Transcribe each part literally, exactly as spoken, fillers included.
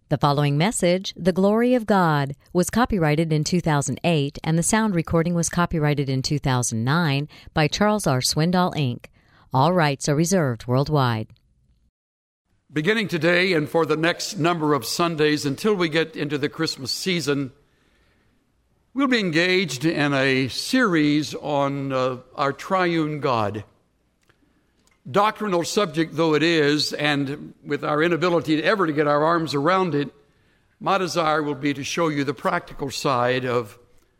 The following message, The Glory of God, was copyrighted in two thousand eight, and the sound recording was copyrighted in two thousand nine by Charles R. Swindoll, Incorporated. All rights are reserved worldwide. Beginning today and for the next number of Sundays until we get into the Christmas season, we'll be engaged in a series on uh, our triune God. Doctrinal subject though it is, and with our inability to ever to get our arms around it, my desire will be to show you the practical side of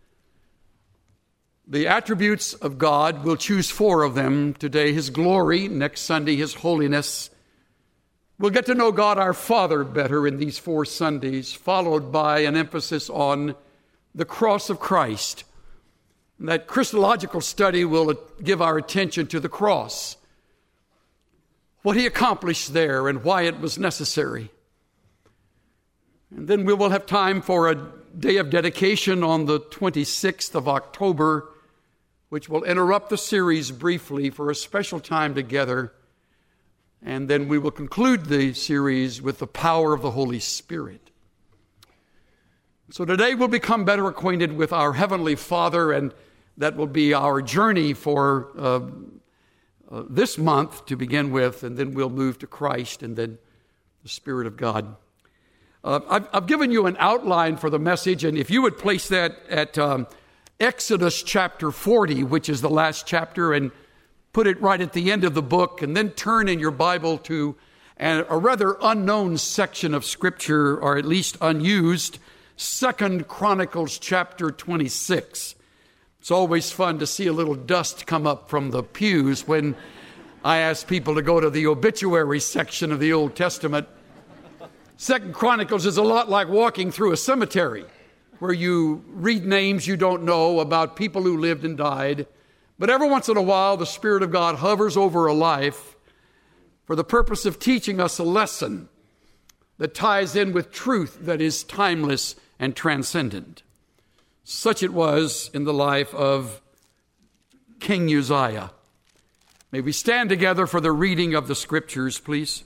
the attributes of God. We'll choose four of them today: His glory, next Sunday His holiness. We'll get to know God our Father better in these four Sundays, followed by an emphasis on the cross of Christ. And that Christological study will give our attention to the cross, what He accomplished there and why it was necessary. And then we will have time for a day of dedication on the twenty-sixth of October, which will interrupt the series briefly for a special time together. And then we will conclude the series with the power of the Holy Spirit. So today we'll become better acquainted with our Heavenly Father, and that will be our journey for uh, uh, this month to begin with, and then we'll move to Christ and then the Spirit of God. Uh, I've, I've given you an outline for the message, and if you would place that at um, Exodus chapter forty, which is the last chapter, and put it right at the end of the book, and then turn in your Bible to a, a rather unknown section of Scripture, or at least unused, Second Chronicles chapter twenty-six. It's always fun to see a little dust come up from the pews when I ask people to go to the obituary section of the Old Testament. Second Chronicles is a lot like walking through a cemetery, where you read names you don't know about people who lived and died. But every once in a while, the Spirit of God hovers over a life for the purpose of teaching us a lesson that ties in with truth that is timeless and transcendent. Such it was in the life of King Uzziah. May we stand together for the reading of the Scriptures, please.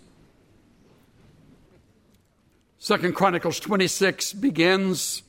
Second Chronicles twenty-six begins,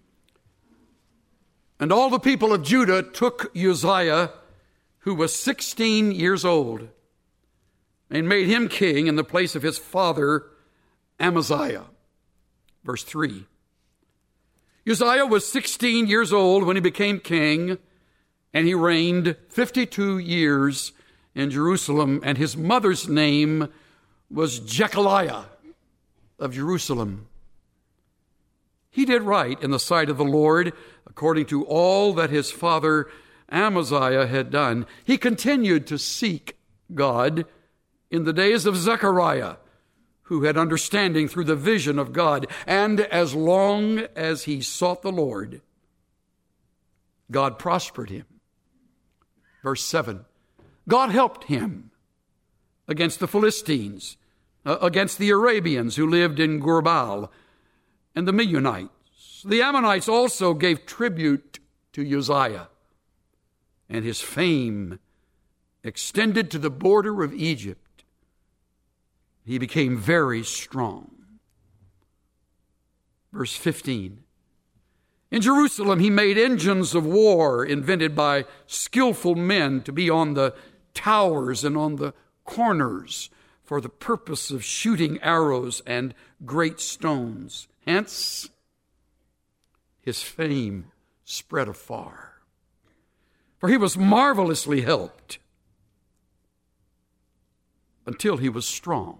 "And all the people of Judah took Uzziah, who was sixteen years old, and made him king in the place of his father Amaziah." Verse three. Uzziah was sixteen years old when he became king, and he reigned fifty-two years in Jerusalem, and his mother's name was Jechaliah of Jerusalem. He did right in the sight of the Lord, according to all that his father Amaziah had done. He continued to seek God in the days of Zechariah, who had understanding through the vision of God. And as long as he sought the Lord, God prospered him. Verse seven, God helped him against the Philistines, uh, against the Arabians who lived in Gurbal, and the Meunites. The Ammonites also gave tribute to Uzziah, and his fame extended to the border of Egypt. He became very strong. Verse fifteen. In Jerusalem he made engines of war invented by skillful men to be on the towers and on the corners for the purpose of shooting arrows and great stones. Hence, his fame spread afar. For he was marvelously helped until he was strong.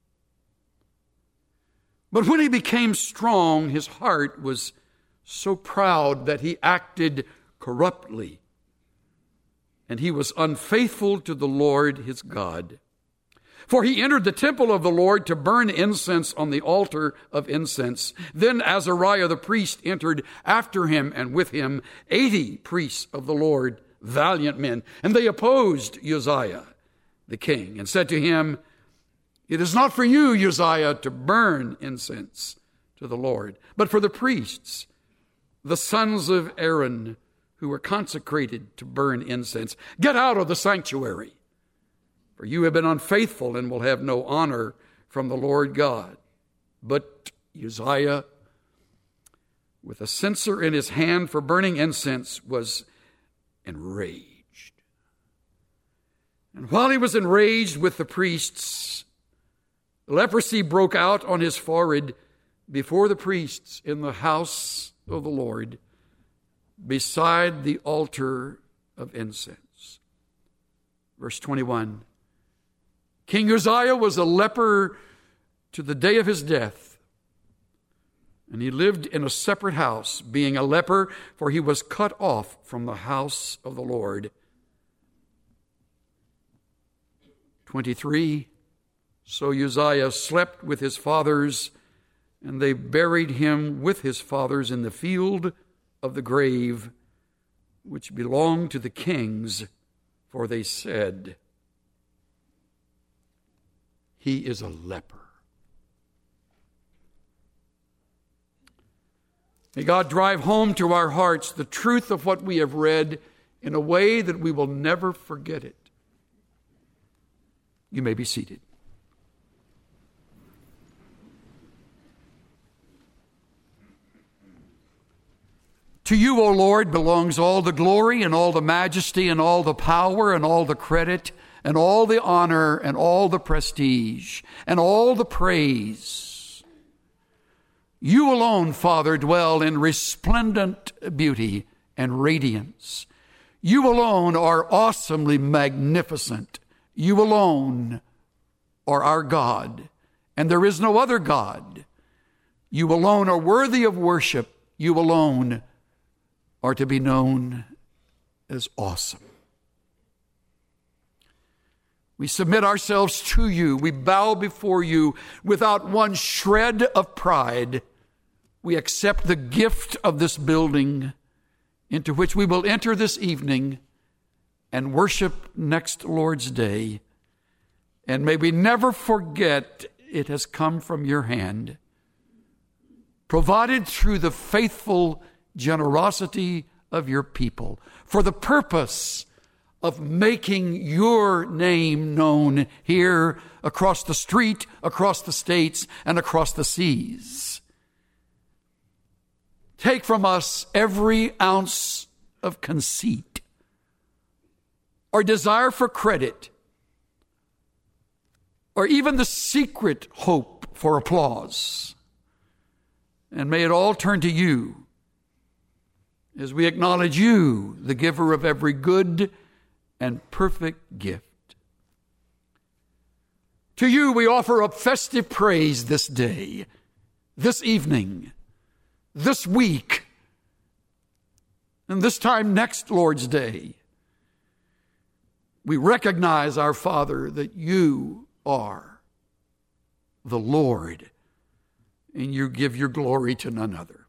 But when he became strong, his heart was so proud that he acted corruptly, and he was unfaithful to the Lord his God. For he entered the temple of the Lord to burn incense on the altar of incense. Then Azariah the priest entered after him, and with him eighty priests of the Lord, valiant men. And they opposed Uzziah the king, and said to him, "It is not for you, Uzziah, to burn incense to the Lord, but for the priests, the sons of Aaron, who were consecrated to burn incense. Get out of the sanctuary, for you have been unfaithful and will have no honor from the Lord God." But Uzziah, with a censer in his hand for burning incense, was enraged. And while he was enraged with the priests, leprosy broke out on his forehead before the priests in the house of the Lord, beside the altar of incense. Verse twenty-one, King Uzziah was a leper to the day of his death, and he lived in a separate house, being a leper, for he was cut off from the house of the Lord. twenty-three, so Uzziah slept with his fathers, and they buried him with his fathers in the field of the grave, which belonged to the kings, for they said, he is a leper. May God drive home to our hearts the truth of what we have read in a way that we will never forget it. You may be seated. To you, O Lord, belongs all the glory and all the majesty and all the power and all the credit and all the honor and all the prestige and all the praise. You alone, Father, dwell in resplendent beauty and radiance. You alone are awesomely magnificent. You alone are our God, and there is no other God. You alone are worthy of worship. You alone are to be known as awesome. We submit ourselves to you. We bow before you without one shred of pride. We accept the gift of this building into which we will enter this evening and worship next Lord's Day. And may we never forget it has come from your hand, provided through the faithful generosity of your people, for the purpose of making your name known here across the street, across the states, and across the seas. Take from us every ounce of conceit or desire for credit or even the secret hope for applause. And may it all turn to you as we acknowledge you, the giver of every good and perfect gift. To you we offer up festive praise this day, this evening, this week, and this time next Lord's Day. We recognize, our Father, that you are the Lord, and you give your glory to none other.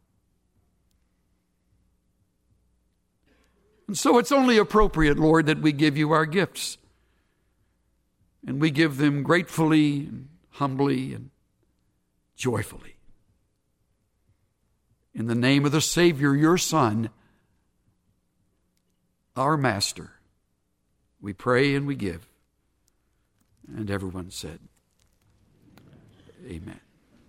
And so it's only appropriate, Lord, that we give you our gifts. And we give them gratefully, and humbly, and joyfully. In the name of the Savior, your Son, our Master, we pray and we give. And everyone said, amen.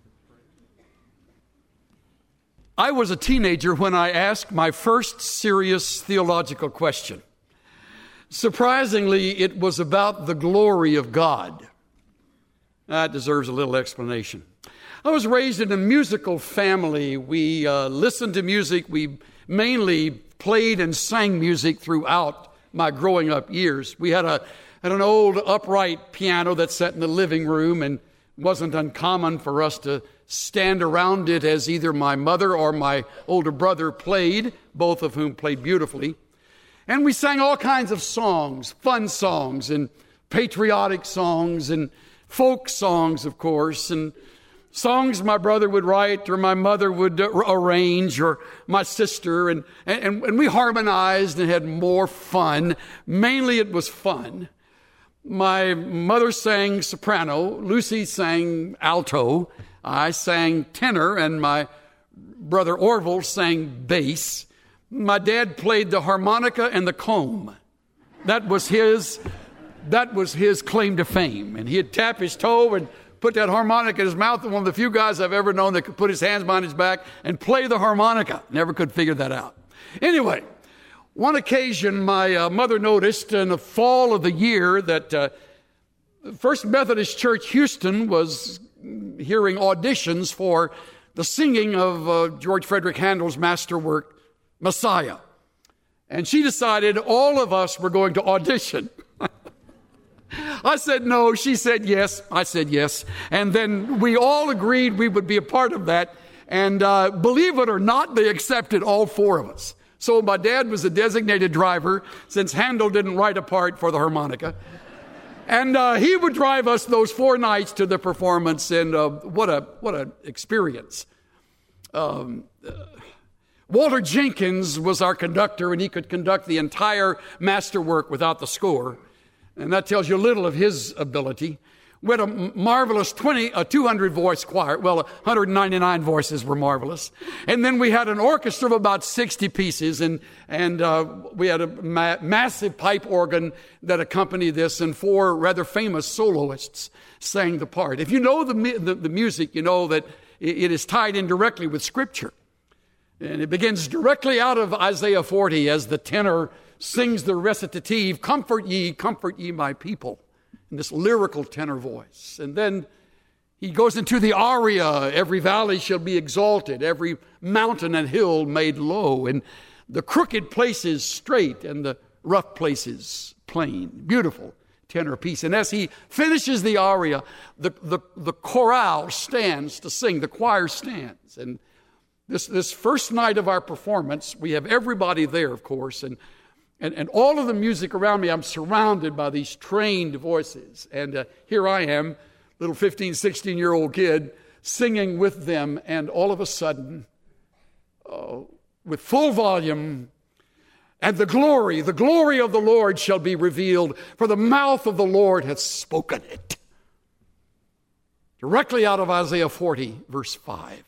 I was a teenager when I asked my first serious theological question. Surprisingly, it was about the glory of God. That deserves a little explanation. I was raised in a musical family. We uh, listened to music. We mainly played and sang music throughout my growing up years. We had a had an old upright piano that sat in the living room, and it wasn't uncommon for us to stand around it as either my mother or my older brother played, both of whom played beautifully. And we sang all kinds of songs, fun songs and patriotic songs and folk songs, of course, and songs my brother would write or my mother would arrange or my sister. And, and, and we harmonized and had more fun. Mainly it was fun. My mother sang soprano, Lucy sang alto, I sang tenor, and my brother Orville sang bass. My dad played the harmonica and the comb. That was his, that was his claim to fame. And he'd tap his toe and put that harmonica in his mouth. And one of the few guys I've ever known that could put his hands behind his back and play the harmonica. Never could figure that out. Anyway, one occasion my uh, mother noticed in the fall of the year that uh, First Methodist Church Houston was hearing auditions for the singing of uh, George Frederick Handel's masterwork, Messiah. And she decided all of us were going to audition. I said no. She said yes. I said yes. And then we all agreed we would be a part of that. And uh, believe it or not, they accepted all four of us. So my dad was a designated driver since Handel didn't write a part for the harmonica. And uh, he would drive us those four nights to the performance. And uh, what a what an experience. Um, uh, Walter Jenkins was our conductor, and he could conduct the entire masterwork without the score. And that tells you a little of his ability. We had a marvelous twenty, a two hundred voice choir. Well, one hundred ninety-nine voices were marvelous. And then we had an orchestra of about sixty pieces, and and uh, we had a ma- massive pipe organ that accompanied this, and four rather famous soloists sang the part. If you know the the, the music, you know that it is tied in directly with Scripture. And it begins directly out of Isaiah forty as the tenor sings the recitative, "Comfort ye, comfort ye my people," in this lyrical tenor voice. And then he goes into the aria, "Every valley shall be exalted, every mountain and hill made low, and the crooked places straight, and the rough places plain." Beautiful tenor piece. And as he finishes the aria, the, the, the chorale stands to sing, the choir stands. And this, this first night of our performance, we have everybody there, of course, and And, and all of the music around me, I'm surrounded by these trained voices. And uh, here I am, little fifteen, sixteen-year-old kid, singing with them. And all of a sudden, uh, with full volume, "And the glory, the glory of the Lord shall be revealed, for the mouth of the Lord hath spoken it." Directly out of Isaiah forty, verse five.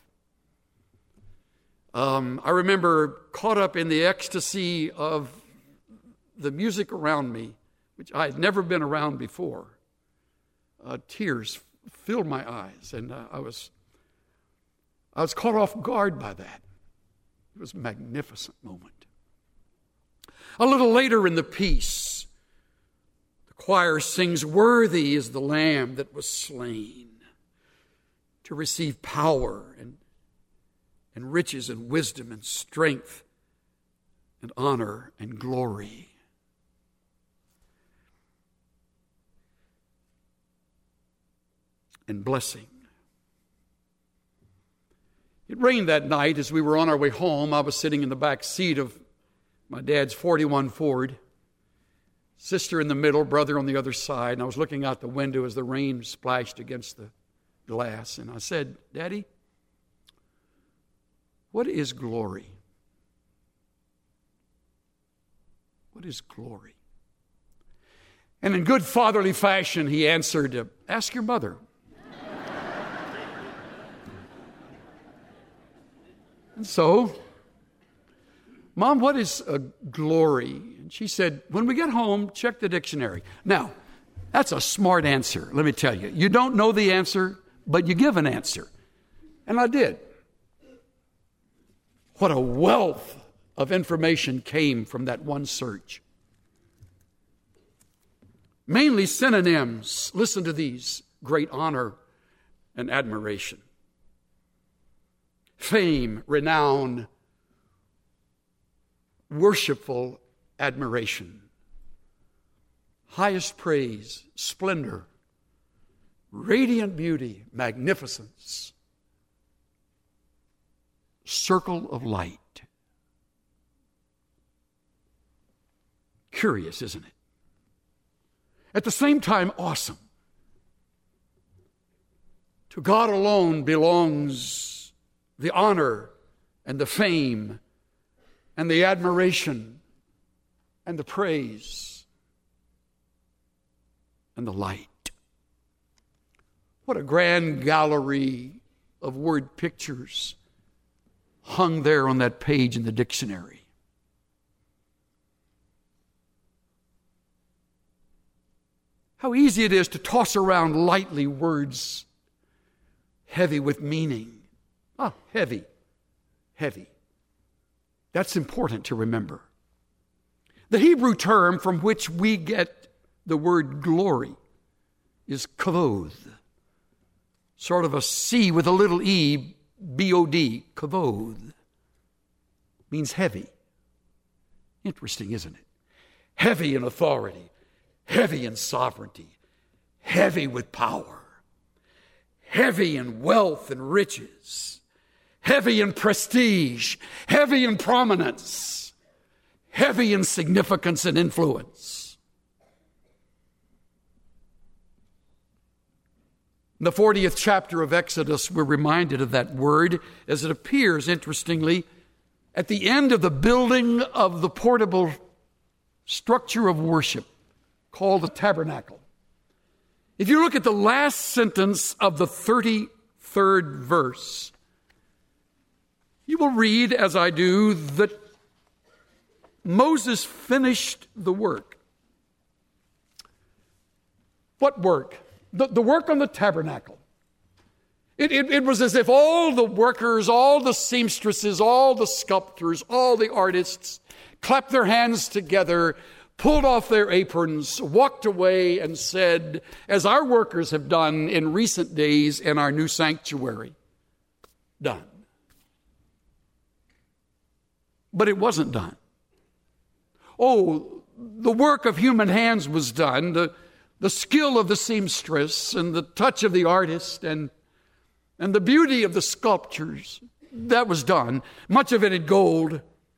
Um, I remember caught up in the ecstasy of the music around me, which I had never been around before. Uh, tears filled my eyes, and uh, I was I was caught off guard by that. It was a magnificent moment. A little later in the piece, the choir sings, "Worthy is the Lamb that was slain to receive power and, and riches and wisdom and strength and honor and glory." And blessing. It rained that night as we were on our way home. I was sitting in the back seat of my dad's forty-one Ford, sister in the middle, brother on the other side, and I was looking out the window as the rain splashed against the glass, and I said, "Daddy, what is glory? What is glory?" And in good fatherly fashion, he answered, "Ask your mother." And so, "Mom, what is a glory?" And she said, "When we get home, check the dictionary." Now, that's a smart answer, let me tell you. You don't know the answer, but you give an answer. And I did. What a wealth of information came from that one search. Mainly synonyms. Listen to these: great honor and admiration, fame, renown, worshipful admiration, highest praise, splendor, radiant beauty, magnificence, circle of light. Curious, isn't it? At the same time, awesome. To God alone belongs the honor and the fame and the admiration and the praise and the light. What a grand gallery of word pictures hung there on that page in the dictionary. How easy it is to toss around lightly words heavy with meaning. Ah, heavy, heavy. That's important to remember. The Hebrew term from which we get the word glory is kavod. Sort of a C with a little E, B O D, kavod. Means heavy. Interesting, isn't it? Heavy in authority, heavy in sovereignty, heavy with power, heavy in wealth and riches, heavy in prestige, heavy in prominence, heavy in significance and influence. In the fortieth chapter of Exodus, we're reminded of that word as it appears, interestingly, at the end of the building of the portable structure of worship called the tabernacle. If you look at the last sentence of the thirty-third verse, you will read, as I do, that Moses finished the work. What work? The, the work on the tabernacle. It, it, it was as if all the workers, all the seamstresses, all the sculptors, all the artists clapped their hands together, pulled off their aprons, walked away and said, as our workers have done in recent days in our new sanctuary, done. But it wasn't done. Oh, the work of human hands was done, the, the skill of the seamstress and the touch of the artist and, and the beauty of the sculptures, that was done, much of it in gold.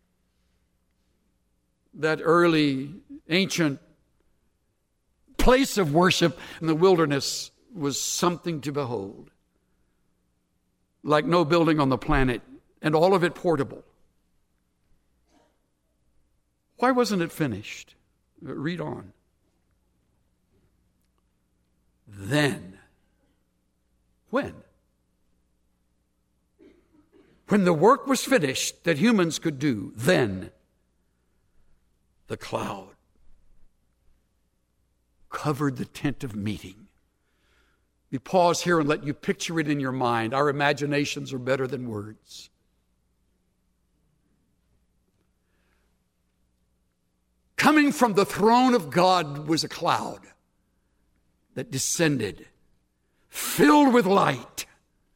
That early, ancient place of worship in the wilderness was something to behold, like no building on the planet, and all of it portable. Why wasn't it finished? Read on. Then, when? When the work was finished that humans could do, then the cloud covered the tent of meeting. We pause here and let you picture it in your mind. Our imaginations are better than words. Coming from the throne of God was a cloud that descended, filled with light,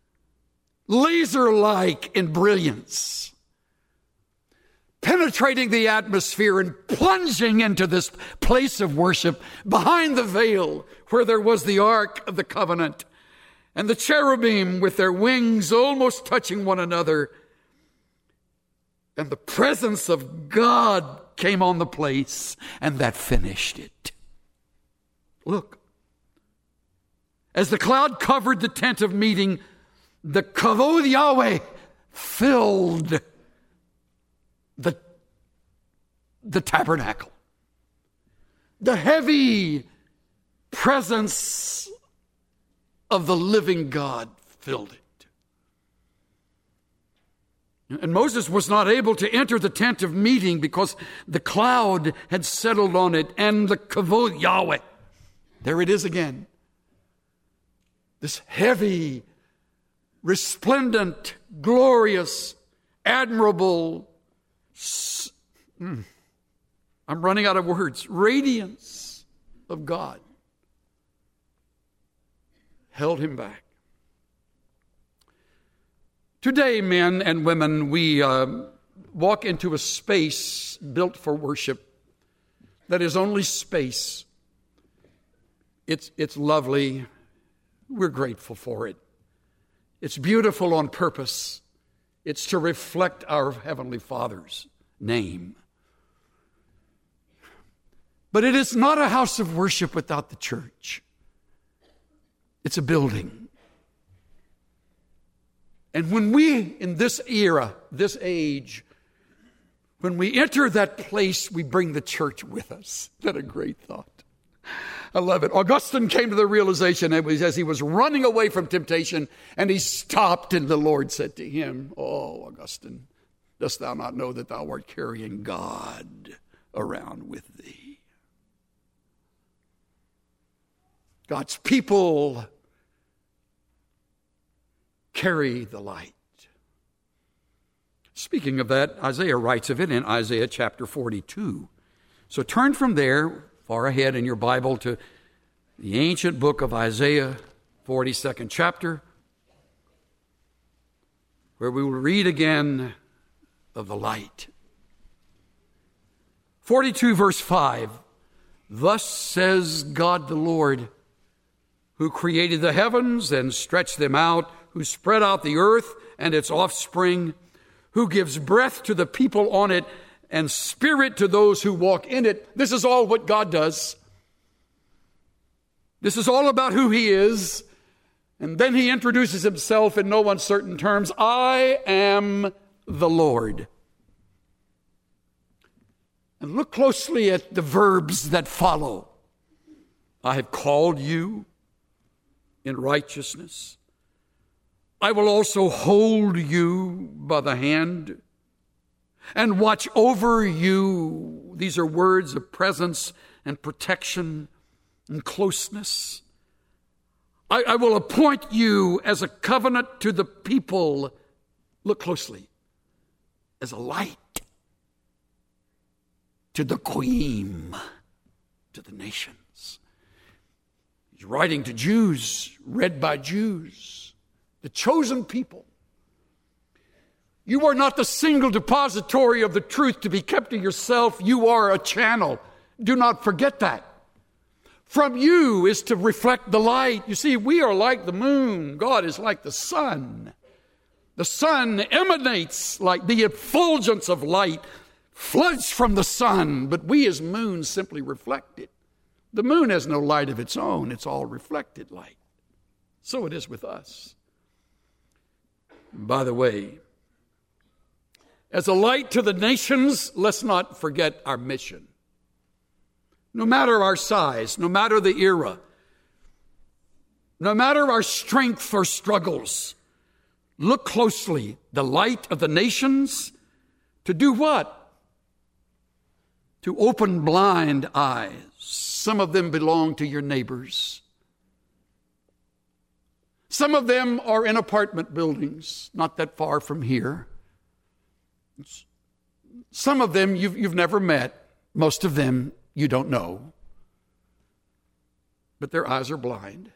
laser-like in brilliance, penetrating the atmosphere and plunging into this place of worship behind the veil where there was the Ark of the Covenant and the cherubim with their wings almost touching one another. And the presence of God came on the place, and that finished it. Look, as the cloud covered the tent of meeting, the Kavod Yahweh filled the, the tabernacle. The heavy presence of the living God filled it. And Moses was not able to enter the tent of meeting because the cloud had settled on it, and the Kavod Yahweh, there it is again. This heavy, resplendent, glorious, admirable, I'm running out of words, radiance of God held him back. Today, men and women, we uh, walk into a space built for worship that is only space. It's, it's lovely. We're grateful for it. It's beautiful on purpose. It's to reflect our Heavenly Father's name. But it is not a house of worship without the church. It's a building. And when we, in this era, this age, when we enter that place, we bring the church with us. Isn't that a great thought? I love it. Augustine came to the realization as he was running away from temptation, and he stopped, and the Lord said to him, "Oh, Augustine, dost thou not know that thou art carrying God around with thee?" God's people carry the light. Speaking of that, Isaiah writes of it in Isaiah chapter forty-two. So turn from there, far ahead in your Bible, to the ancient book of Isaiah, forty-second chapter, where we will read again of the light. forty-two verse five, thus says God the Lord, who created the heavens and stretched them out, who spread out the earth and its offspring, who gives breath to the people on it and spirit to those who walk in it. This is all what God does. This is all about who he is. And then he introduces himself in no uncertain terms. I am the Lord. And look closely at the verbs that follow. I have called you in righteousness. I will also hold you by the hand and watch over you. These are words of presence and protection and closeness. I, I will appoint you as a covenant to the people. Look closely. As a light to the queen, to the nations. He's writing to Jews, read by Jews, the chosen people. You are not the single depository of the truth to be kept to yourself. You are a channel. Do not forget that. From you is to reflect the light. You see, we are like the moon. God is like the sun. The sun emanates like the effulgence of light, floods from the sun, but we as moon simply reflect it. The moon has no light of its own. It's all reflected light. So it is with us. By the way, as a light to the nations, let's not forget our mission. No matter our size, no matter the era, no matter our strength or struggles, look closely. The light of the nations, to do what? To open blind eyes. Some of them belong to your neighbors. Some of them are in apartment buildings, not that far from here. Some of them you've, you've never met. Most of them you don't know. But their eyes are blind.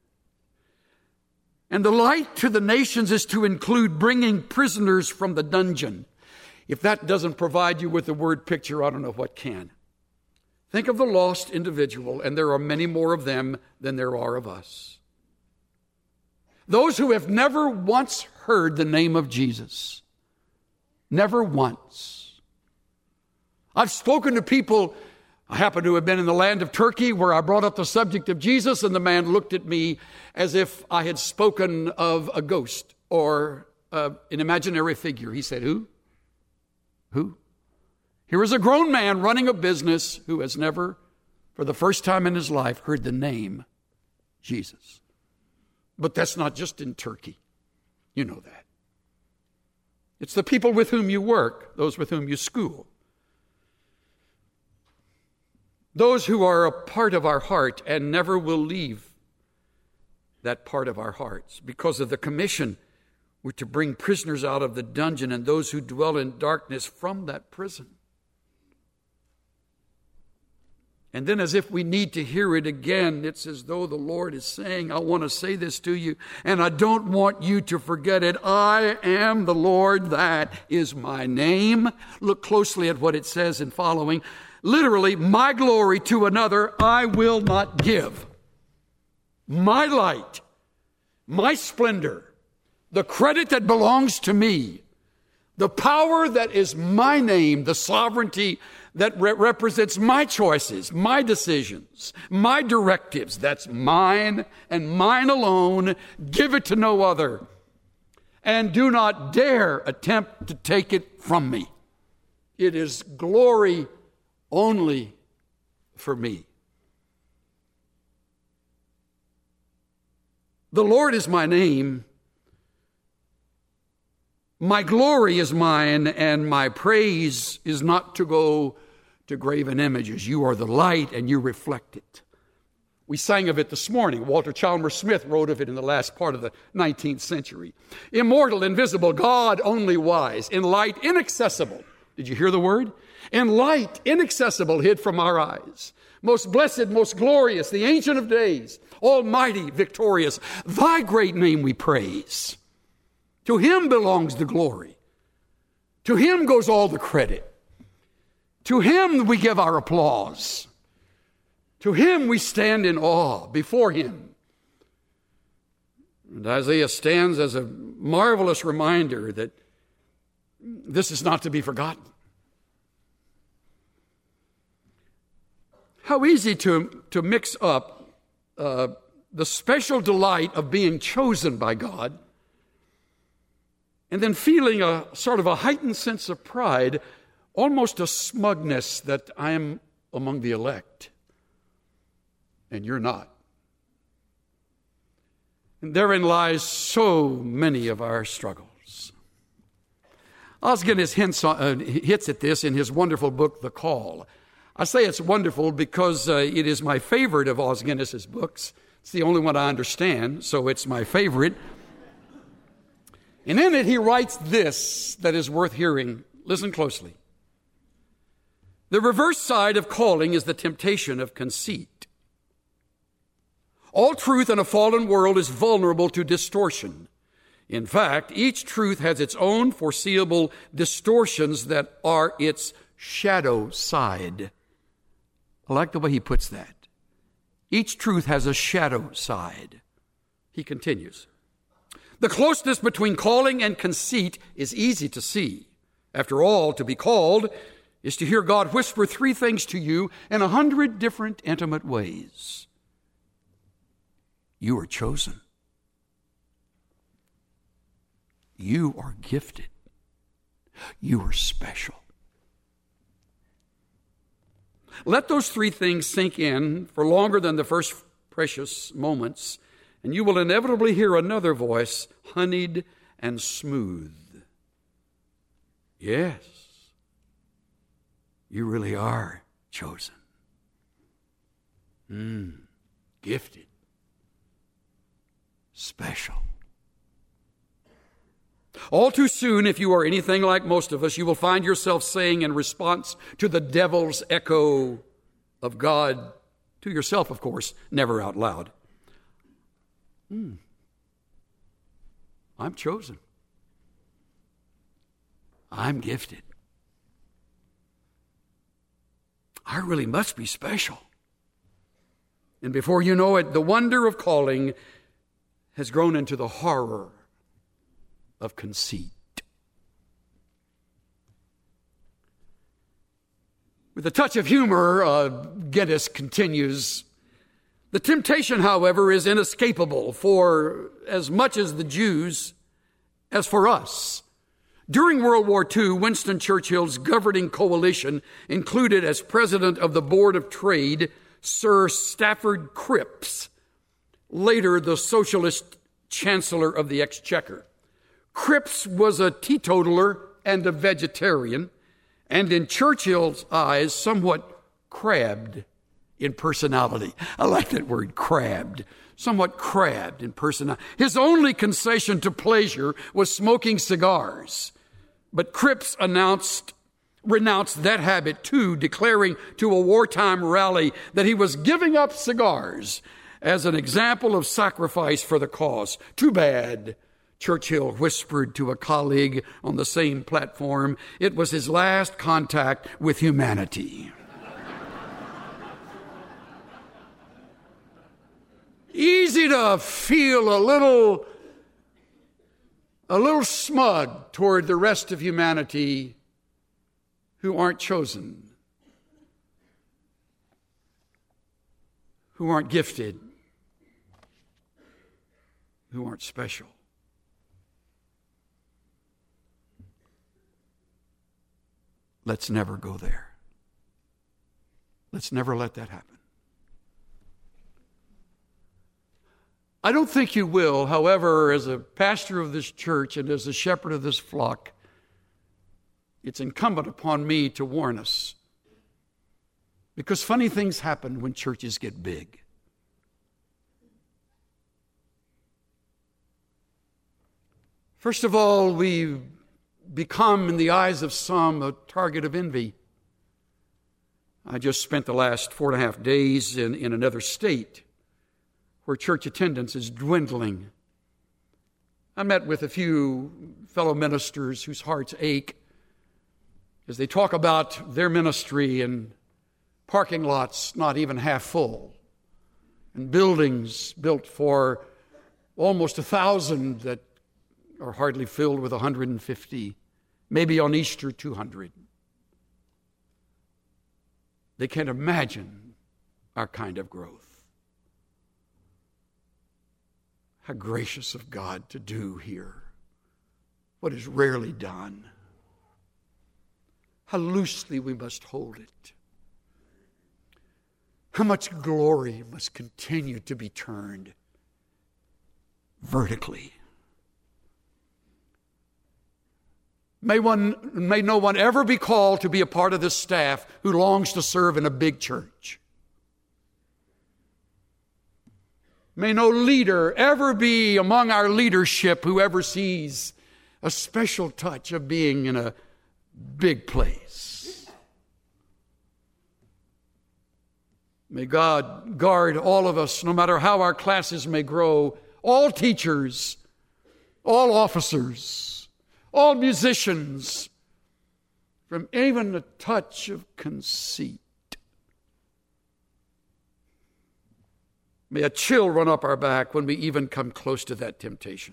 And the light to the nations is to include bringing prisoners from the dungeon. If that doesn't provide you with a word picture, I don't know what can. Think of the lost individual, and there are many more of them than there are of us. Those who have never once heard the name of Jesus. Never once. I've spoken to people. I happen to have been in the land of Turkey where I brought up the subject of Jesus, and the man looked at me as if I had spoken of a ghost or uh, an imaginary figure. He said, who? Who? Here is a grown man running a business who has never, for the first time in his life, heard the name Jesus. But that's not just in Turkey. You know that. It's the people with whom you work, those with whom you school. Those who are a part of our heart and never will leave that part of our hearts. Because of the commission, we're to bring prisoners out of the dungeon and those who dwell in darkness from that prison. And then as if we need to hear it again, it's as though the Lord is saying, I want to say this to you, and I don't want you to forget it. I am the Lord, that is my name. Look closely at what it says in following. Literally, my glory to another I will not give. My light, my splendor, the credit that belongs to me, the power that is my name, the sovereignty that re- represents my choices, my decisions, my directives. That's mine and mine alone. Give it to no other. And do not dare attempt to take it from me. It is glory only for me. The Lord is my name. My glory is mine, and my praise is not to go to graven images. You are the light, and you reflect it. We sang of it this morning. Walter Chalmers Smith wrote of it in the last part of the nineteenth century. Immortal, invisible, God only wise, in light inaccessible. Did you hear the word? In light inaccessible, hid from our eyes. Most blessed, most glorious, the Ancient of Days, almighty, victorious. Thy great name we praise. To him belongs the glory. To him goes all the credit. To him we give our applause. To him we stand in awe before him. And Isaiah stands as a marvelous reminder that this is not to be forgotten. How easy to, to mix up uh, the special delight of being chosen by God and then feeling a sort of a heightened sense of pride, almost a smugness that I am among the elect. And you're not. And therein lies so many of our struggles. Os Guinness hints, uh, hits at this in his wonderful book, The Call. I say it's wonderful because uh, it is my favorite of Os Guinness's books. It's the only one I understand, so it's my favorite. And in it he writes this that is worth hearing. Listen closely. The reverse side of calling is the temptation of conceit. All truth in a fallen world is vulnerable to distortion. In fact, each truth has its own foreseeable distortions that are its shadow side. I like the way he puts that. Each truth has a shadow side. He continues. The closeness between calling and conceit is easy to see. After all, to be called is to hear God whisper three things to you in a hundred different intimate ways. You are chosen. You are gifted. You are special. Let those three things sink in for longer than the first precious moments, and you will inevitably hear another voice, honeyed and smooth. Yes, you really are chosen. Mm, gifted. Special. All too soon, if you are anything like most of us, you will find yourself saying in response to the devil's echo of God, to yourself, of course, never out loud, hmm, I'm chosen. I'm gifted. I really must be special. And before you know it, the wonder of calling has grown into the horror of conceit. With a touch of humor, uh, Geddes continues, the temptation, however, is inescapable for as much as the Jews as for us. During World War Two, Winston Churchill's governing coalition included as president of the Board of Trade Sir Stafford Cripps, later the socialist chancellor of the Exchequer. Cripps was a teetotaler and a vegetarian, and in Churchill's eyes, somewhat crabbed in personality. I like that word, crabbed. Somewhat crabbed in personality. His only concession to pleasure was smoking cigars. But Cripps announced, renounced that habit too, declaring to a wartime rally that he was giving up cigars as an example of sacrifice for the cause. Too bad, Churchill whispered to a colleague on the same platform. It was his last contact with humanity. Easy to feel a little, a little smug toward the rest of humanity who aren't chosen, who aren't gifted, who aren't special. Let's never go there. Let's never let that happen. I don't think you will. However, as a pastor of this church and as a shepherd of this flock, it's incumbent upon me to warn us. Because funny things happen when churches get big. First of all, we become, in the eyes of some, a target of envy. I just spent the last four and a half days in, in another state where church attendance is dwindling. I met with a few fellow ministers whose hearts ache as they talk about their ministry and parking lots not even half full, and buildings built for almost a thousand that are hardly filled with one hundred fifty, maybe on Easter two hundred. They can't imagine our kind of growth. How gracious of God to do here what is rarely done. How loosely we must hold it. How much glory must continue to be turned vertically. May one, may no one ever be called to be a part of this staff who longs to serve in a big church. May no leader ever be among our leadership who ever sees a special touch of being in a big place. May God guard all of us, no matter how our classes may grow, all teachers, all officers, all musicians, from even a touch of conceit. May a chill run up our back when we even come close to that temptation.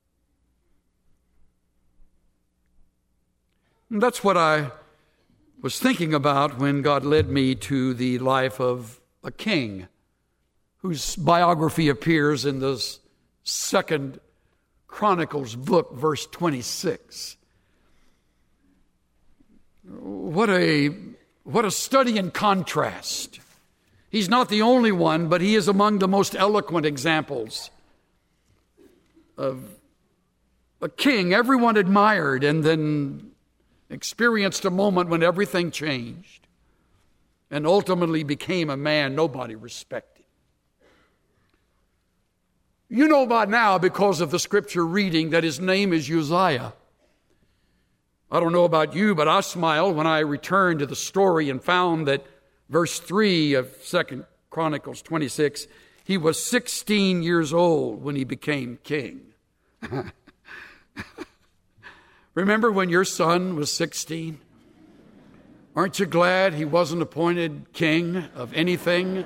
And that's what I was thinking about when God led me to the life of a king whose biography appears in the Second Chronicles book, verse twenty-six. What a, what a study in contrast. He's not the only one, but he is among the most eloquent examples of a king everyone admired and then experienced a moment when everything changed and ultimately became a man nobody respected. You know by now, because of the scripture reading, that his name is Uzziah. I don't know about you, but I smiled when I returned to the story and found that verse three of Second Chronicles twenty-six, he was sixteen years old when he became king. Remember when your son was sixteen? Aren't you glad he wasn't appointed king of anything?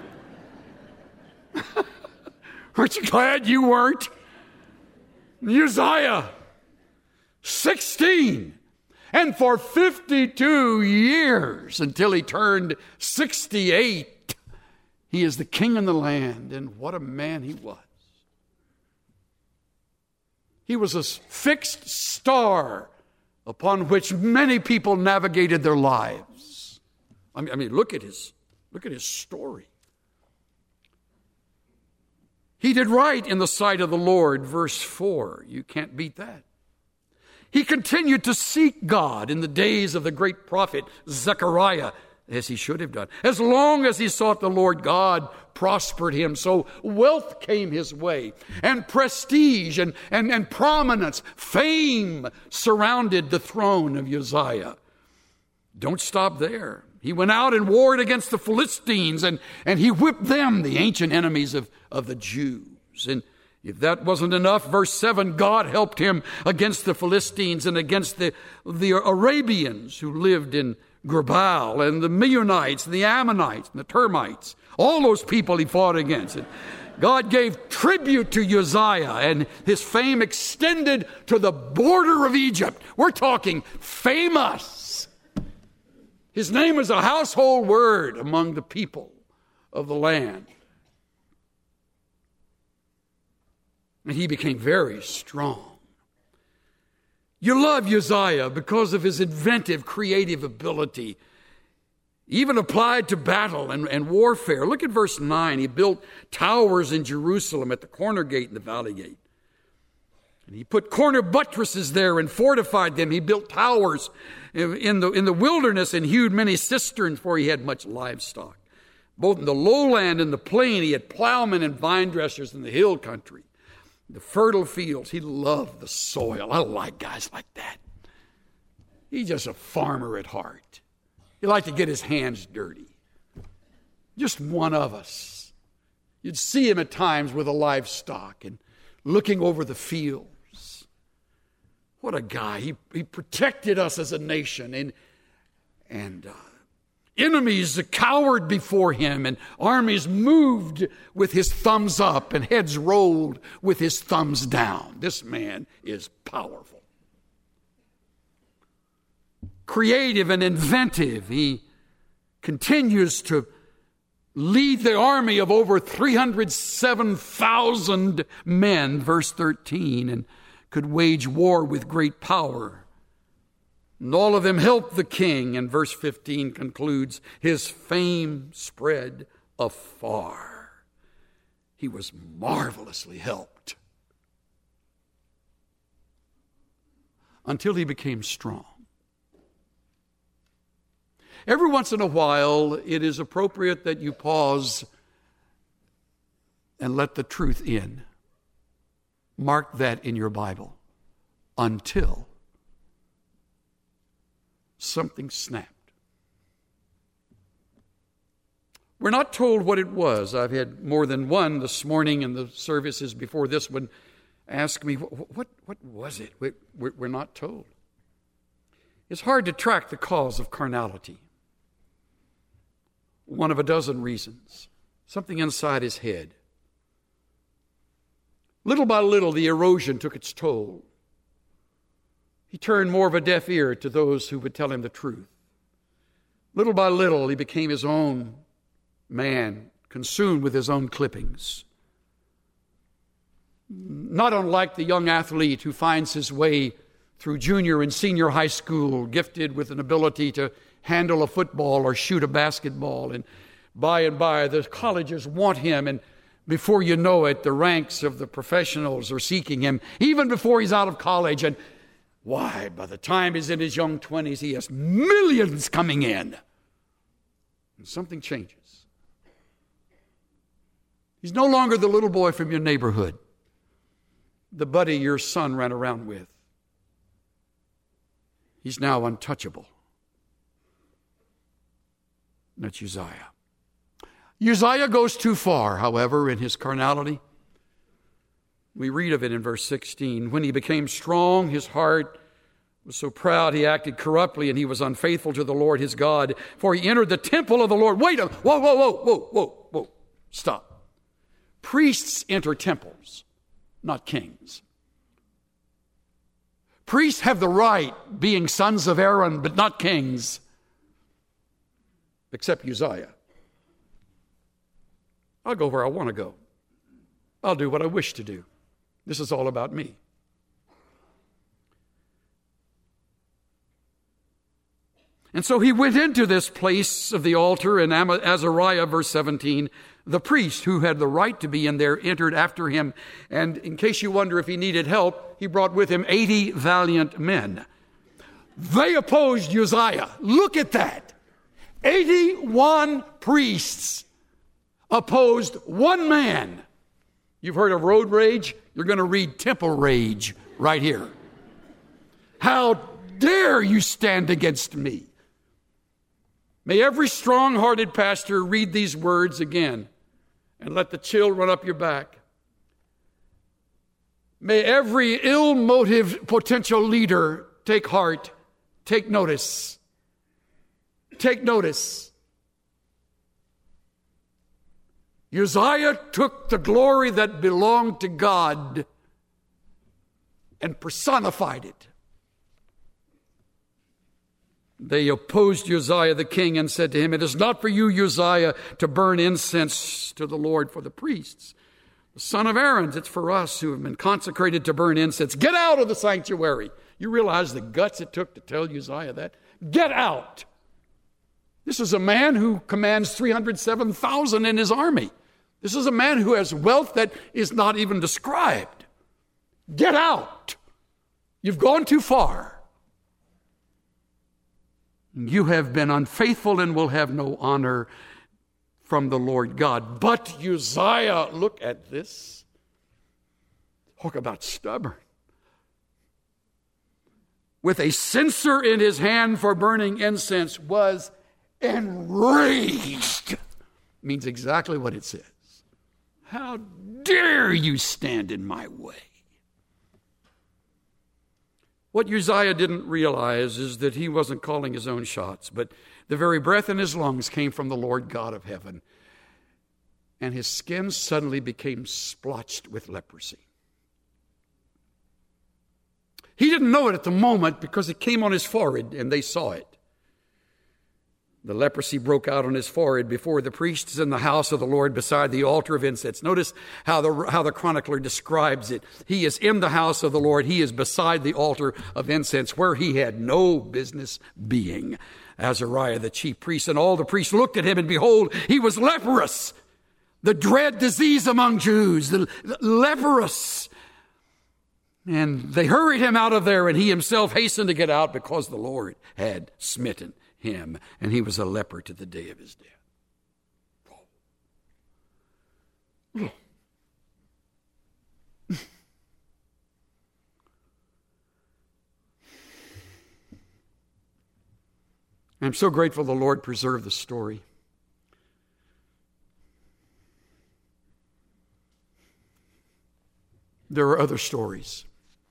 Aren't you glad you weren't? Uzziah, sixteen. And for fifty-two years, until he turned sixty-eight, he is the king in the land. And what a man he was. He was a fixed star upon which many people navigated their lives. I mean, I mean look at his, look at his story. He did right in the sight of the Lord, verse four. You can't beat that. He continued to seek God in the days of the great prophet Zechariah, as he should have done. As long as he sought the Lord, God prospered him. So wealth came his way, and prestige and, and, and prominence, fame surrounded the throne of Uzziah. Don't stop there. He went out and warred against the Philistines, and, and he whipped them, the ancient enemies of, of the Jews. And if that wasn't enough, verse seven, God helped him against the Philistines and against the, the Arabians who lived in Gurbaal, and the Meunites, and the Ammonites, and the Termites. All those people he fought against. And God gave tribute to Uzziah, and his fame extended to the border of Egypt. We're talking famous. His name is a household word among the people of the land. And he became very strong. You love Uzziah because of his inventive, creative ability, even applied to battle and, and warfare. Look at verse nine. He built towers in Jerusalem at the corner gate and the valley gate. And he put corner buttresses there and fortified them. He built towers in the, in the wilderness and hewed many cisterns, for he had much livestock. Both in the lowland and the plain, he had plowmen and vine dressers in the hill country. the fertile fields. He loved the soil. I like guys like that. He's just a farmer at heart. He liked to get his hands dirty. Just one of us. You'd see him at times with the livestock and looking over the fields. What a guy. He, he protected us as a nation. And, and uh, enemies cowered before him, and armies moved with his thumbs up and heads rolled with his thumbs down. This man is powerful. Creative and inventive. He continues to lead the army of over three hundred seven thousand men, verse thirteen, and could wage war with great power. And all of them helped the king, and verse fifteen concludes, his fame spread afar. He was marvelously helped until he became strong. Every once in a while, it is appropriate that you pause and let the truth in. Mark that in your Bible. Until something snapped. We're not told what it was. I've had more than one this morning in the services before this one ask me, what, what, what was it? We, we're not told. It's hard to track the cause of carnality. One of a dozen reasons. Something inside his head. Little by little, the erosion took its toll. He turned more of a deaf ear to those who would tell him the truth. Little by little, he became his own man, consumed with his own clippings. Not unlike the young athlete who finds his way through junior and senior high school, gifted with an ability to handle a football or shoot a basketball. And by and by, the colleges want him, and before you know it, the ranks of the professionals are seeking him, even before he's out of college. And why, by the time he's in his young twenties, he has millions coming in. And something changes. He's no longer the little boy from your neighborhood, the buddy your son ran around with. He's now untouchable. That's Uzziah. Uzziah goes too far, however, in his carnality. We read of it in verse sixteen. When he became strong, his heart was so proud he acted corruptly, and he was unfaithful to the Lord his God. For he entered the temple of the Lord. Wait a minute. Whoa, whoa, whoa, whoa, whoa, whoa. Stop. Priests enter temples, not kings. Priests have the right, being sons of Aaron, but not kings. Except Uzziah. I'll go where I want to go. I'll do what I wish to do. This is all about me. And so he went into this place of the altar, and Azariah, verse seventeen, the priest who had the right to be in there entered after him. And in case you wonder if he needed help, he brought with him eighty valiant men. They opposed Uzziah. Look at that. eighty-one priests opposed one man. You've heard of road rage? You're going to read temple rage right here. How dare you stand against me? May every strong-hearted pastor read these words again and let the chill run up your back. May every ill-motived potential leader take heart, take notice. Take notice. Uzziah took the glory that belonged to God and personified it. They opposed Uzziah the king and said to him, "It is not for you, Uzziah, to burn incense to the Lord for the priests. The son of Aaron, it's for us who have been consecrated to burn incense. Get out of the sanctuary." You realize the guts it took to tell Uzziah that? Get out. This is a man who commands three hundred seven thousand in his army. This is a man who has wealth that is not even described. Get out. You've gone too far. You have been unfaithful and will have no honor from the Lord God. But Uzziah, look at this. Talk about stubborn. With a censer in his hand for burning incense, was enraged. Means exactly what it says. How dare you stand in my way? What Uzziah didn't realize is that he wasn't calling his own shots, but the very breath in his lungs came from the Lord God of heaven. And his skin suddenly became splotched with leprosy. He didn't know it at the moment because it came on his forehead and they saw it. The leprosy broke out on his forehead before the priests in the house of the Lord beside the altar of incense. Notice how the, how the chronicler describes it. He is in the house of the Lord. He is beside the altar of incense where he had no business being. Azariah, the chief priest, and all the priests looked at him, and behold, he was leprous. The dread disease among Jews, the, the leprous. And they hurried him out of there, and he himself hastened to get out because the Lord had smitten him, and he was a leper to the day of his death. Oh. Oh. I'm so grateful the Lord preserved the story. There are other stories.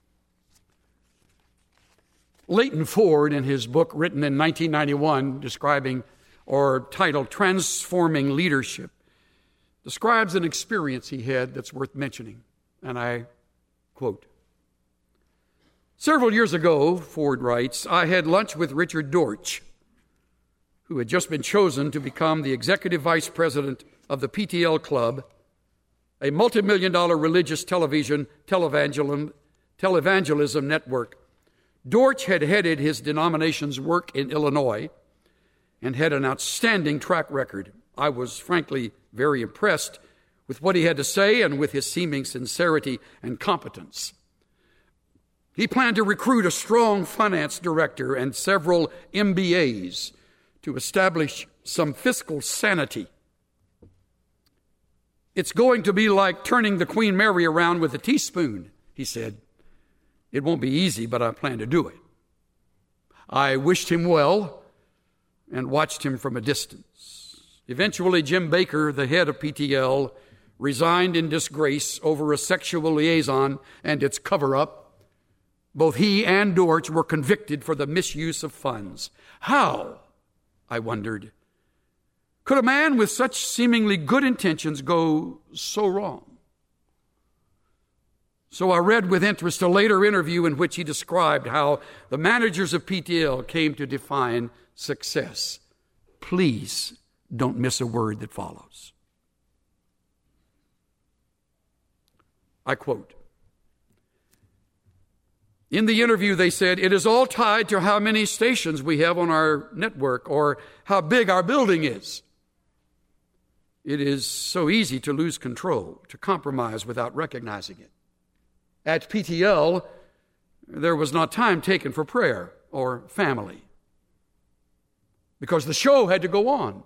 Leighton Ford, in his book written in nineteen ninety-one, describing or titled Transforming Leadership, describes an experience he had that's worth mentioning. And I quote, "Several years ago," Ford writes, "I had lunch with Richard Dortch, who had just been chosen to become the executive vice president of the P T L Club, a multi-million dollar religious television televangelism, televangelism network. Dortch had headed his denomination's work in Illinois and had an outstanding track record. I was frankly very impressed with what he had to say and with his seeming sincerity and competence. He planned to recruit a strong finance director and several M B As to establish some fiscal sanity. It's going to be like turning the Queen Mary around with a teaspoon," he said. "It won't be easy, but I plan to do it." I wished him well and watched him from a distance. Eventually, Jim Baker, the head of P T L, resigned in disgrace over a sexual liaison and its cover-up. Both he and Dortch were convicted for the misuse of funds. How, I wondered, could a man with such seemingly good intentions go so wrong? So I read with interest a later interview in which he described how the managers of P T L came to define success. Please don't miss a word that follows. I quote, in the interview they said, "It is all tied to how many stations we have on our network or how big our building is. It is so easy to lose control, to compromise without recognizing it. At P T L, there was not time taken for prayer or family because the show had to go on.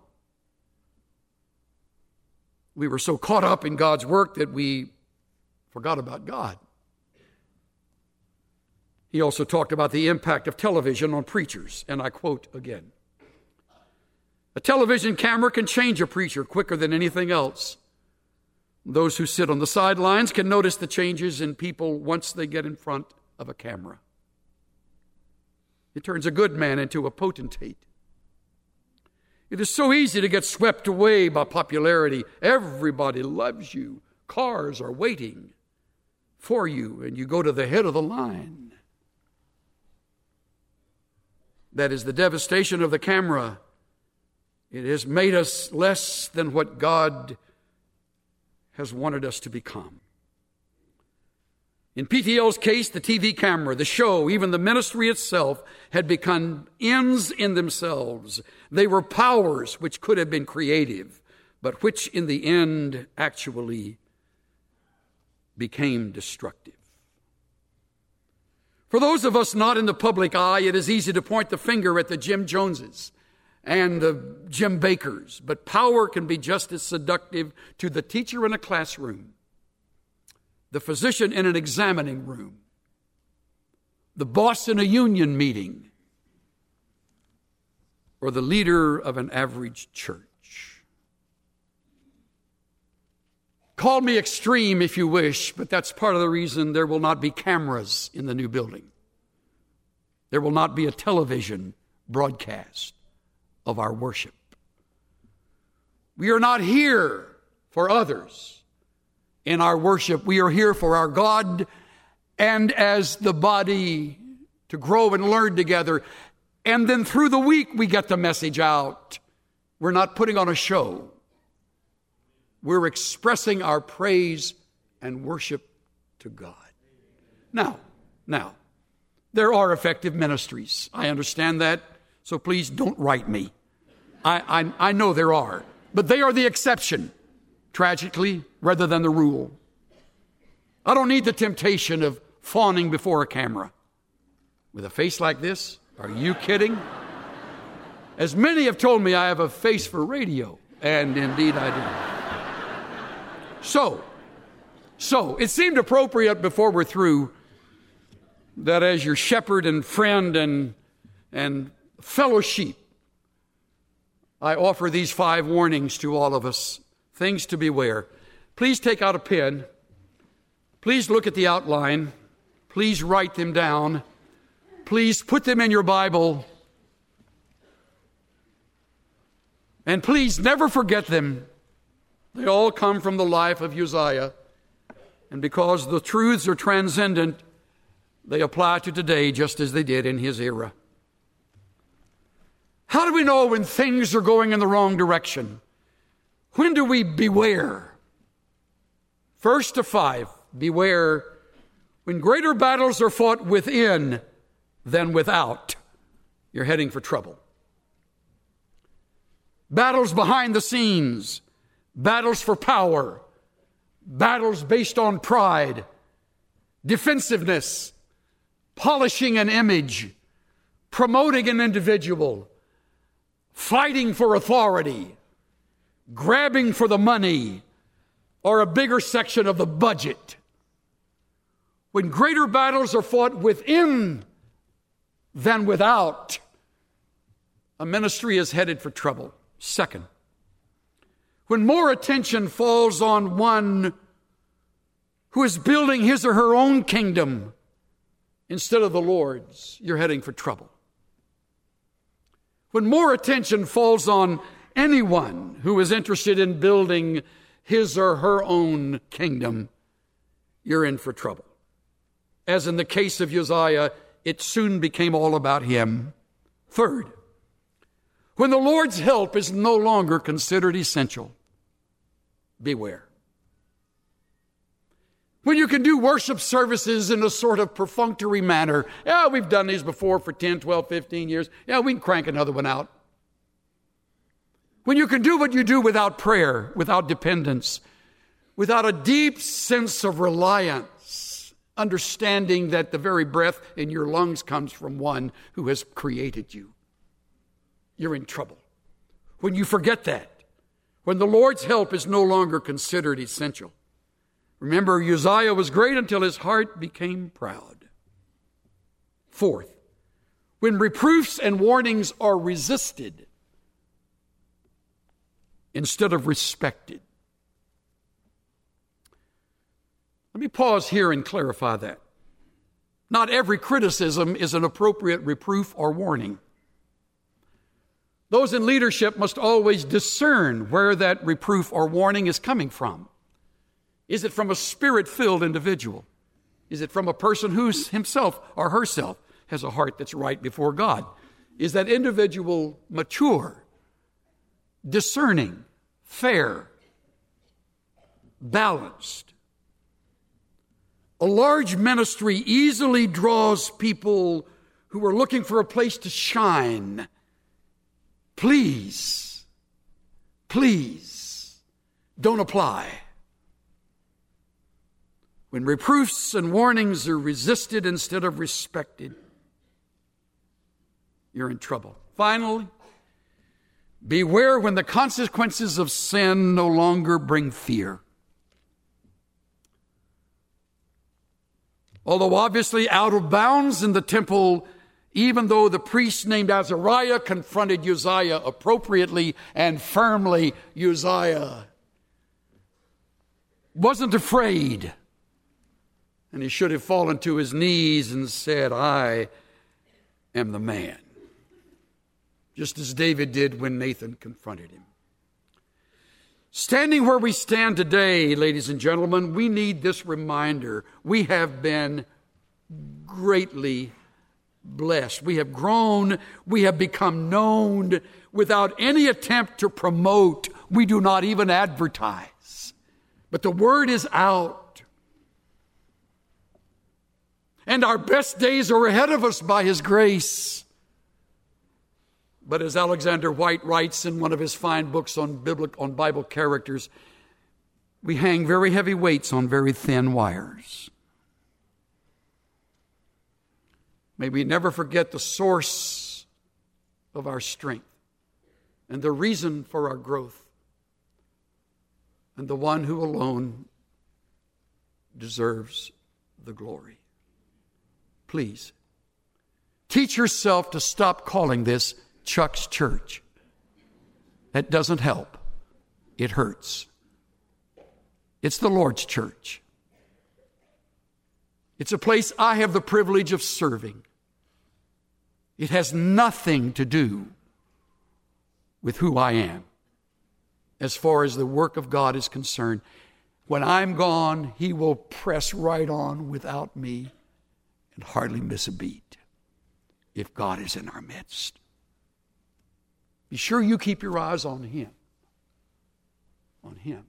We were so caught up in God's work that we forgot about God." He also talked about the impact of television on preachers, and I quote again, "A television camera can change a preacher quicker than anything else. Those who sit on the sidelines can notice the changes in people once they get in front of a camera. It turns a good man into a potentate. It is so easy to get swept away by popularity. Everybody loves you. Cars are waiting for you, and you go to the head of the line. That is the devastation of the camera. It has made us less than what God has wanted us to become. In P T L's case, the T V camera, the show, even the ministry itself had become ends in themselves. They were powers which could have been creative, but which in the end actually became destructive. For those of us not in the public eye, it is easy to point the finger at the Jim Joneses and the Jim Bakers, but power can be just as seductive to the teacher in a classroom the physician in an examining room, the boss in a union meeting, or the leader of an average church. Call me extreme if you wish, but that's part of the reason there will not be cameras in the new building. There will not be a television broadcast of our worship. We are not here for others in our worship. We are here for our God, and as the body to grow and learn together. And then through the week we get the message out. We're not putting on a show. We're expressing our praise and worship to God. Now, now, there are effective ministries. I understand that, so please don't write me. I, I, I know there are, but they are the exception, tragically, rather than the rule. I don't need the temptation of fawning before a camera. With a face like this, are you kidding? As many have told me, I have a face for radio, and indeed I do. So, so it seemed appropriate before we're through that as your shepherd and friend and, and fellow sheep, I offer these five warnings to all of us, things to beware. Please take out a pen. Please look at the outline. Please write them down. Please put them in your Bible. And please never forget them. They all come from the life of Uzziah. And because the truths are transcendent, they apply to today just as they did in his era. How do we know when things are going in the wrong direction? When do we beware? First of five, beware when greater battles are fought within than without. You're heading for trouble. Battles behind the scenes, battles for power, battles based on pride, defensiveness, polishing an image, promoting an individual, fighting for authority, grabbing for the money or a bigger section of the budget. When greater battles are fought within than without, a ministry is headed for trouble. Second, when more attention falls on one who is building his or her own kingdom instead of the Lord's, you're heading for trouble. When more attention falls on anyone who is interested in building his or her own kingdom, you're in for trouble. As in the case of Uzziah, it soon became all about him. Third, when the Lord's help is no longer considered essential, beware. When you can do worship services in a sort of perfunctory manner. Yeah, we've done these before for ten, twelve, fifteen years. Yeah, we can crank another one out. When you can do what you do without prayer, without dependence, without a deep sense of reliance, understanding that the very breath in your lungs comes from one who has created you, you're in trouble. When you forget that, when the Lord's help is no longer considered essential. Remember, Uzziah was great until his heart became proud. Fourth, when reproofs and warnings are resisted instead of respected. Let me pause here and clarify that. Not every criticism is an appropriate reproof or warning. Those in leadership must always discern where that reproof or warning is coming from. Is it from a spirit-filled individual? Is it from a person who himself or herself has a heart that's right before God? Is that individual mature, discerning, fair, balanced? A large ministry easily draws people who are looking for a place to shine. Please, please, don't apply. When reproofs and warnings are resisted instead of respected, you're in trouble. Finally, beware when the consequences of sin no longer bring fear. Although obviously out of bounds in the temple, even though the priest named Azariah confronted Uzziah appropriately and firmly, Uzziah wasn't afraid. And he should have fallen to his knees and said, I am the man. Just as David did when Nathan confronted him. Standing where we stand today, ladies and gentlemen, we need this reminder. We have been greatly blessed. We have grown. We have become known without any attempt to promote. We do not even advertise. But the word is out. And our best days are ahead of us by His grace. But as Alexander White writes in one of his fine books on biblical, on Bible characters, we hang very heavy weights on very thin wires. May we never forget the source of our strength and the reason for our growth, and the one who alone deserves the glory. Please, teach yourself to stop calling this Chuck's Church. That doesn't help. It hurts. It's the Lord's church. It's a place I have the privilege of serving. It has nothing to do with who I am as far as the work of God is concerned. When I'm gone, He will press right on without me and hardly miss a beat if God is in our midst. Be sure you keep your eyes on Him. On Him.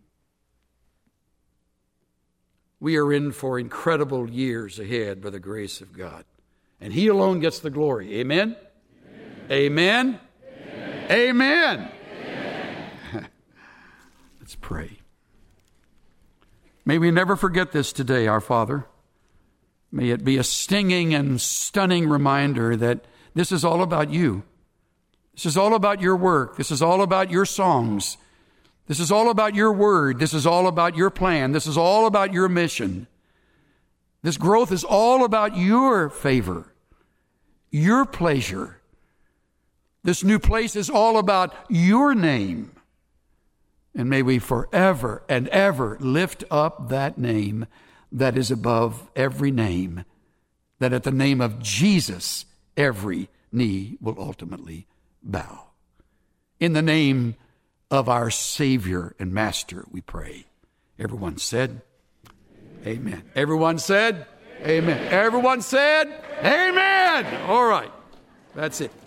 We are in for incredible years ahead by the grace of God. And He alone gets the glory. Amen? Amen? Amen? Amen. Amen. Let's pray. May we never forget this today, our Father. May it be a stinging and stunning reminder that this is all about You. This is all about Your work. This is all about Your songs. This is all about Your word. This is all about Your plan. This is all about Your mission. This growth is all about Your favor, Your pleasure. This new place is all about Your name. And may we forever and ever lift up that name that is above every name, that at the name of Jesus, every knee will ultimately bow. In the name of our Savior and Master, we pray. Everyone said, Amen. Amen. Everyone said, Amen. Amen. Everyone said, Amen. All right. That's it.